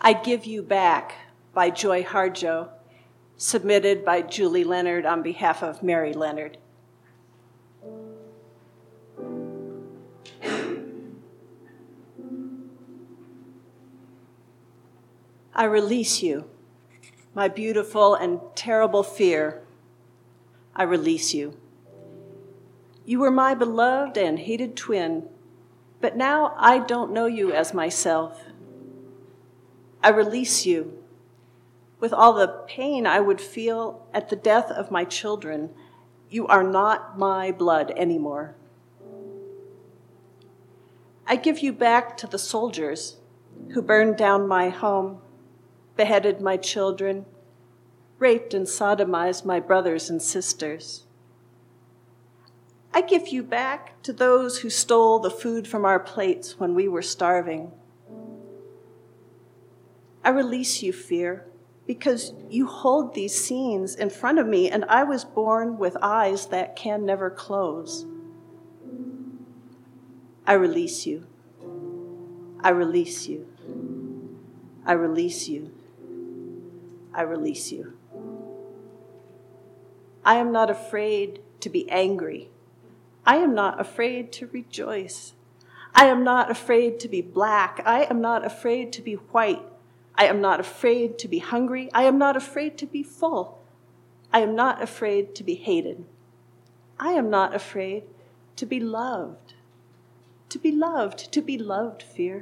I Give You Back by Joy Harjo, submitted by Julie Leonard on behalf of Mary Leonard. I release you, my beautiful and terrible fear. I release you. You were my beloved and hated twin, but now I don't know you as myself. I release you. With all the pain I would feel at the death of my children, you are not my blood anymore. I give you back to the soldiers who burned down my home, beheaded my children, raped and sodomized my brothers and sisters. I give you back to those who stole the food from our plates when we were starving. I release you, fear, because you hold these scenes in front of me, and I was born with eyes that can never close. I release you. I release you. I release you. I release you. I am not afraid to be angry. I am not afraid to rejoice. I am not afraid to be black. I am not afraid to be white. I am not afraid to be hungry. I am not afraid to be full. I am not afraid to be hated. I am not afraid to be loved. To be loved, to be loved, fear.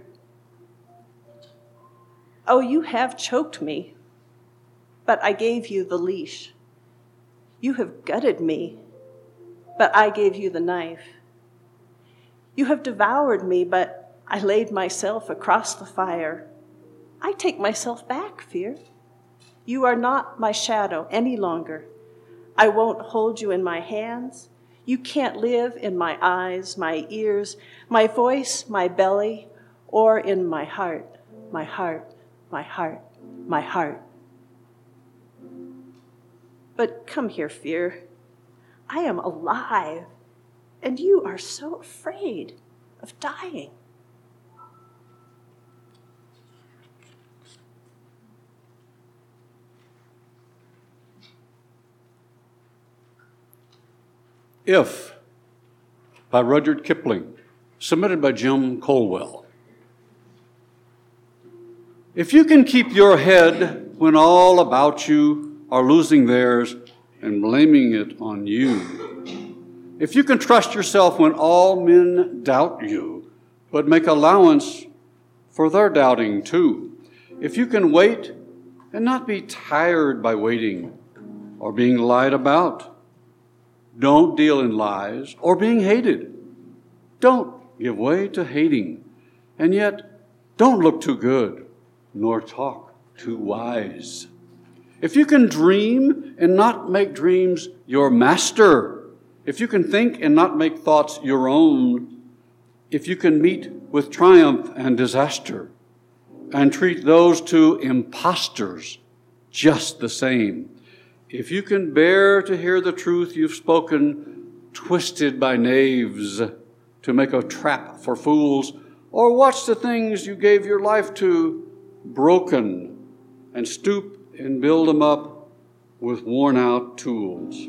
Oh, you have choked me, but I gave you the leash. You have gutted me, but I gave you the knife. You have devoured me, but I laid myself across the fire. I take myself back, fear. You are not my shadow any longer. I won't hold you in my hands. You can't live in my eyes, my ears, my voice, my belly, or in my heart, my heart, my heart, my heart. But come here, fear. I am alive, and you are so afraid of dying. If, by Rudyard Kipling, submitted by Jim Colwell. If you can keep your head when all about you are losing theirs and blaming it on you, if you can trust yourself when all men doubt you, but make allowance for their doubting too, if you can wait and not be tired by waiting or being lied about, don't deal in lies or being hated. Don't give way to hating. And yet, don't look too good, nor talk too wise. If you can dream and not make dreams your master, if you can think and not make thoughts your own, if you can meet with triumph and disaster, and treat those two impostors just the same, if you can bear to hear the truth you've spoken, twisted by knaves to make a trap for fools, or watch the things you gave your life to broken, and stoop and build them up with worn-out tools.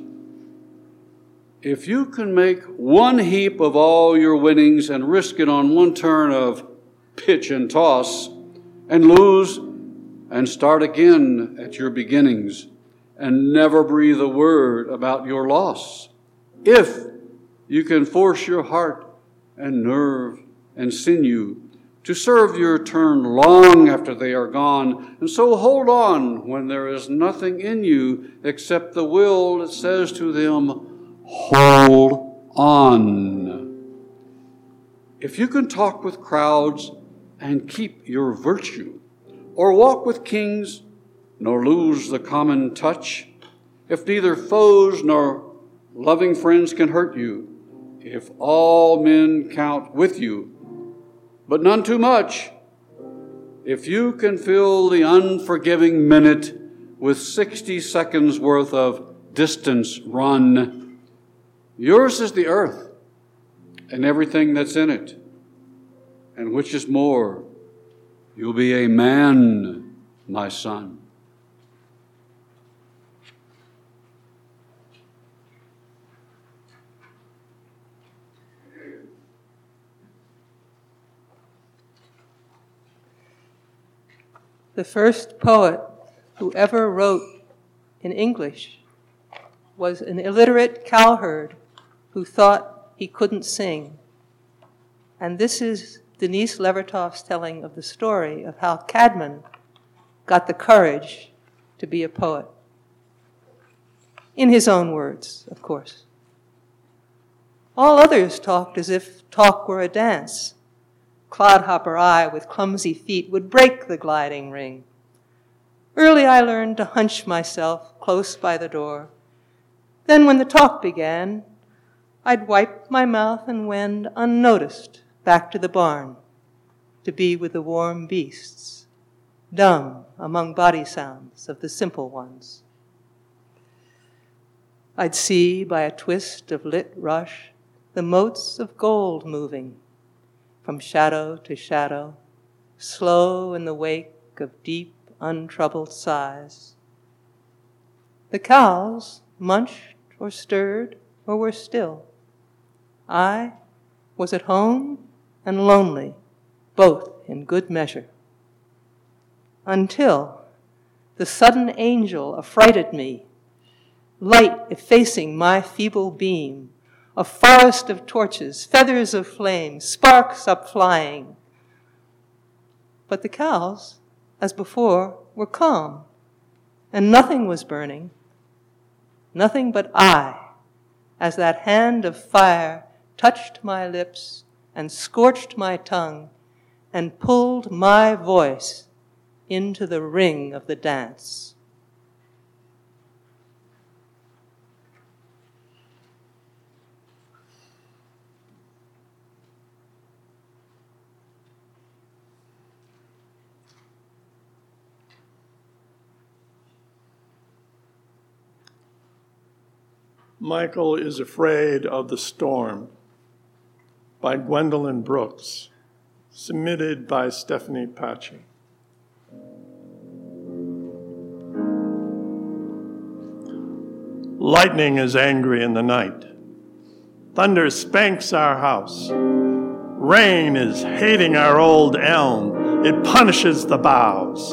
If you can make one heap of all your winnings and risk it on one turn of pitch and toss, and lose and start again at your beginnings, and never breathe a word about your loss. If you can force your heart and nerve and sinew to serve your turn long after they are gone, and so hold on when there is nothing in you except the will that says to them, hold on. If you can talk with crowds and keep your virtue, or walk with kings, nor lose the common touch, if neither foes nor loving friends can hurt you, if all men count with you, but none too much, if you can fill the unforgiving minute with 60 seconds worth of distance run, yours is the earth and everything that's in it, and which is more, you'll be a man my son. The first poet who ever wrote in English was an illiterate cowherd who thought he couldn't sing. And this is Denise Levertov's telling of the story of how Caedmon got the courage to be a poet. In his own words, of course. All others talked as if talk were a dance. Clodhopper I, with clumsy feet, would break the gliding ring. Early I learned to hunch myself close by the door. Then when the talk began, I'd wipe my mouth and wend unnoticed back to the barn to be with the warm beasts, dumb among body sounds of the simple ones. I'd see by a twist of lit rush the motes of gold moving from shadow to shadow, slow in the wake of deep, untroubled sighs. The cows munched or stirred or were still. I was at home and lonely, both in good measure. Until the sudden angel affrighted me, light effacing my feeble beam, a forest of torches, feathers of flame, sparks up-flying. But the cows, as before, were calm, and nothing was burning, nothing but I, as that hand of fire touched my lips and scorched my tongue and pulled my voice into the ring of the dance. Michael is Afraid of the Storm by Gwendolyn Brooks, submitted by Stephanie Paci. Lightning is angry in the night. Thunder spanks our house. Rain is hating our old elm. It punishes the boughs.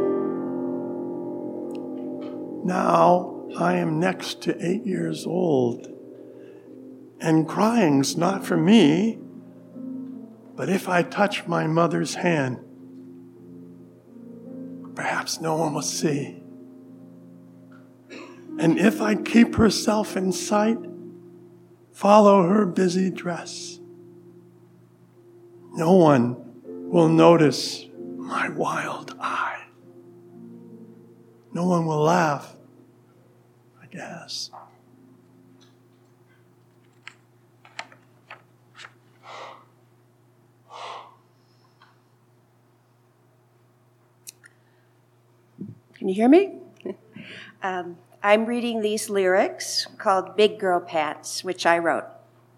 Now I am next to 8 years old, and crying's not for me, but if I touch my mother's hand, perhaps no one will see. And if I keep herself in sight, follow her busy dress, no one will notice my wild eye. No one will laugh, I guess. Can you hear me? I'm reading these lyrics called Big Girl Pants, which I wrote.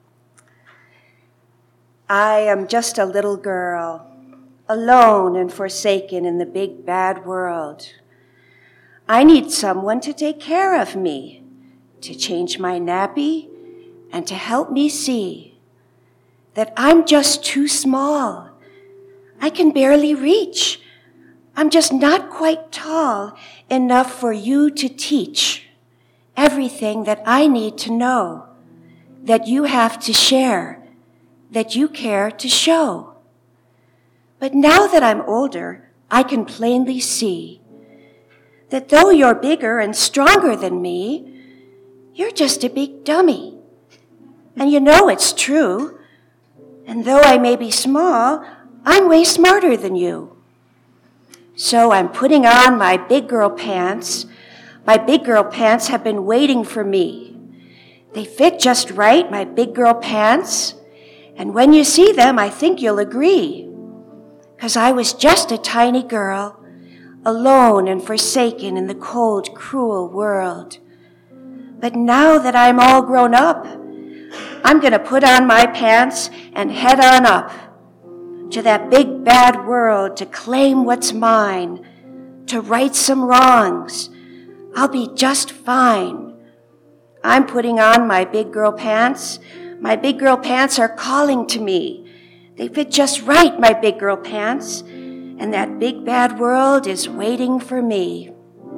I am just a little girl, alone and forsaken in the big bad world. I need someone to take care of me, to change my nappy, and to help me see that I'm just too small. I can barely reach. I'm just not quite tall enough for you to teach everything that I need to know, that you have to share, that you care to show. But now that I'm older, I can plainly see that though you're bigger and stronger than me, you're just a big dummy. And you know it's true. And though I may be small, I'm way smarter than you. So I'm putting on my big girl pants. My big girl pants have been waiting for me. They fit just right, my big girl pants. And when you see them, I think you'll agree. 'Cause I was just a tiny girl, alone and forsaken in the cold, cruel world. But now that I'm all grown up, I'm gonna put on my pants and head on up to that big bad world to claim what's mine, to right some wrongs. I'll be just fine. I'm putting on my big girl pants. My big girl pants are calling to me. They fit just right, my big girl pants. And that big bad world is waiting for me.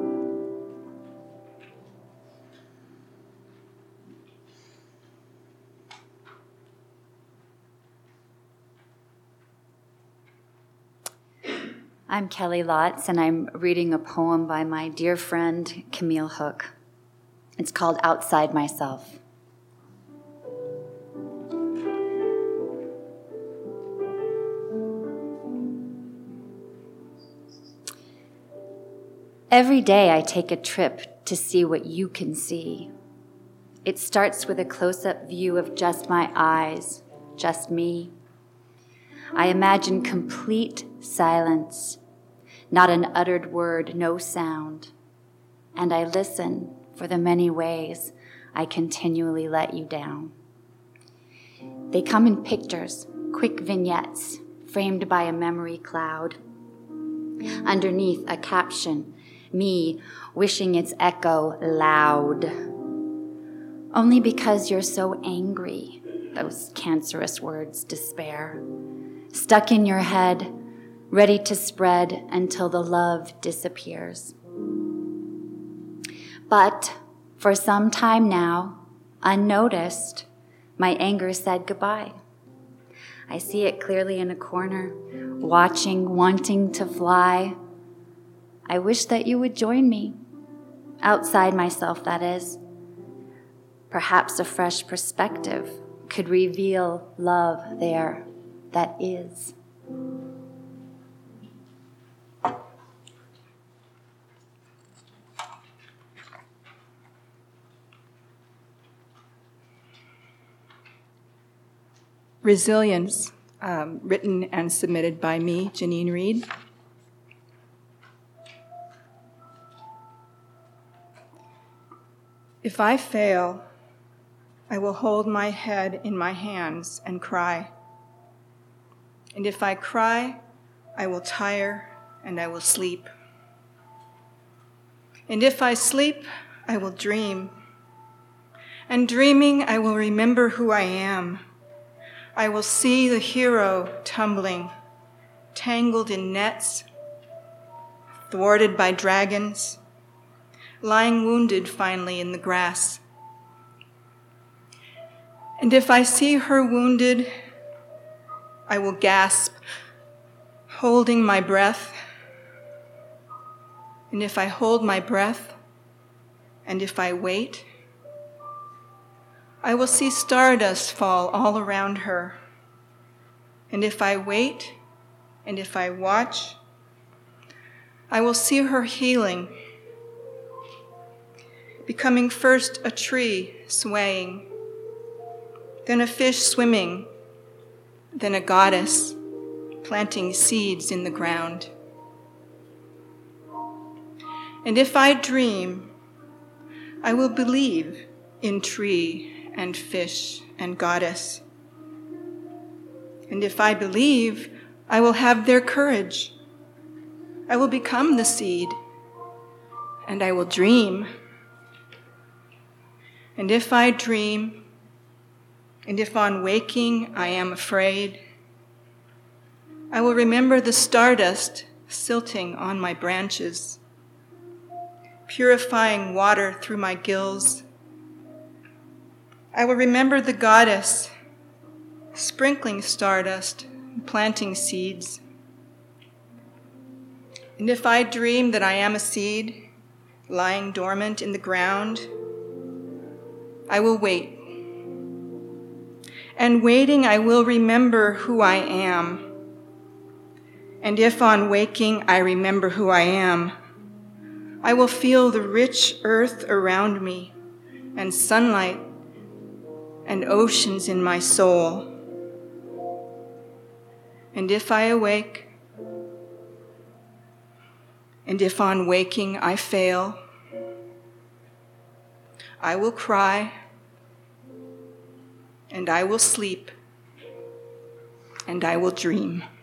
I'm Kelly Lotz, and I'm reading a poem by my dear friend, Camille Hook. It's called Outside Myself. Every day I take a trip to see what you can see. It starts with a close-up view of just my eyes, just me. I imagine complete silence, not an uttered word, no sound. And I listen for the many ways I continually let you down. They come in pictures, quick vignettes, framed by a memory cloud. Underneath a caption, me wishing its echo loud. Only because you're so angry, those cancerous words, despair. Stuck in your head, ready to spread until the love disappears. But for some time now, unnoticed, my anger said goodbye. I see it clearly in a corner, watching, wanting to fly. I wish that you would join me, outside myself, that is. Perhaps a fresh perspective could reveal love there that is. Resilience, written and submitted by me, Janine Reed. If I fail, I will hold my head in my hands and cry. And if I cry, I will tire and I will sleep. And if I sleep, I will dream. And dreaming, I will remember who I am. I will see the hero tumbling, tangled in nets, thwarted by dragons, lying wounded finally in the grass. And if I see her wounded, I will gasp, holding my breath. And if I hold my breath, and if I wait, I will see stardust fall all around her. And if I wait, and if I watch, I will see her healing, becoming first a tree swaying, then a fish swimming, then a goddess planting seeds in the ground. And if I dream, I will believe in tree and fish and goddess. And if I believe, I will have their courage. I will become the seed, and I will dream. And if I dream, and if on waking I am afraid, I will remember the stardust silting on my branches, purifying water through my gills. I will remember the goddess sprinkling stardust and planting seeds. And if I dream that I am a seed lying dormant in the ground, I will wait. And waiting, I will remember who I am. And if on waking I remember who I am, I will feel the rich earth around me and sunlight and oceans in my soul. And if I awake, and if on waking I fail, I will cry, and I will sleep, and I will dream.